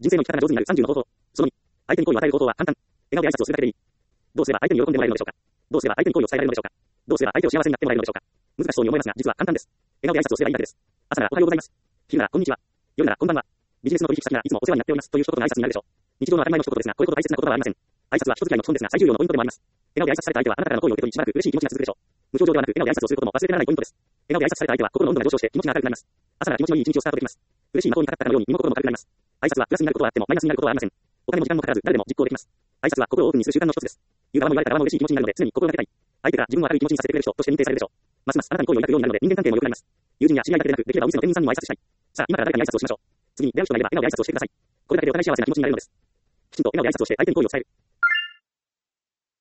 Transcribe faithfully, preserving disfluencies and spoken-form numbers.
人生の生き方が上手になるさんじゅうの方法。そのに、相手に好意を与える方法は簡単。笑顔で挨拶をするだけでいい。どうすれば相手に喜んでもらえるのでしょうか。どうすれば相手に好意を伝えられるのでしょうか。どうすれば相手を幸せになってもらえるのでしょうか。難しそうに思いますが、実は簡単です。笑顔で挨拶をすればいいだけです。朝ならおはようございます。昼ならこんにちは。夜ならこんばんは。ビジネスの取引先がいつもお世話になっておりますという一言の挨拶になるでしょう。日常の当たり前の一言ですが、これほど大切な言葉はありません。挨拶は人付き合いの基本ですが、最重要のポイントでもあります。笑顔で挨拶された相手はあなたからの好意を受け取りしばらく嬉しい気持ちが続くでしょう。無表情ではなく、笑顔で挨拶をすることも忘れてならないポイントです。笑顔で挨拶された相手は心の温度が上昇して気持ちが明るくなります。朝なら気持ちのいい一日をスタートできます。嬉しい的にかかったかのように身も心も軽くなります。挨拶はプラスになることはあってもマイナスになることはありません。お金も時間もかからず誰でも実行できます。挨拶は心をオープンにする習慣の一つです。言う側も言われた側も嬉しい気持ちになるので常に心がけたい。相手が自分を明るい気持ちにさせてくれる人として認定されるでしょう。ますますあなたに好意を抱くようになるので人間関係も良くなります。友人や知り合いだけでなく、できればお店の店員さんにも挨拶したい。さあ、今から誰かに挨拶をしましょう。次に出会う人がいれば笑顔で挨拶をしてください。これだけでお互い幸せな気持ちになれるのです。きちんと笑顔で挨拶をして相手に好意を伝える。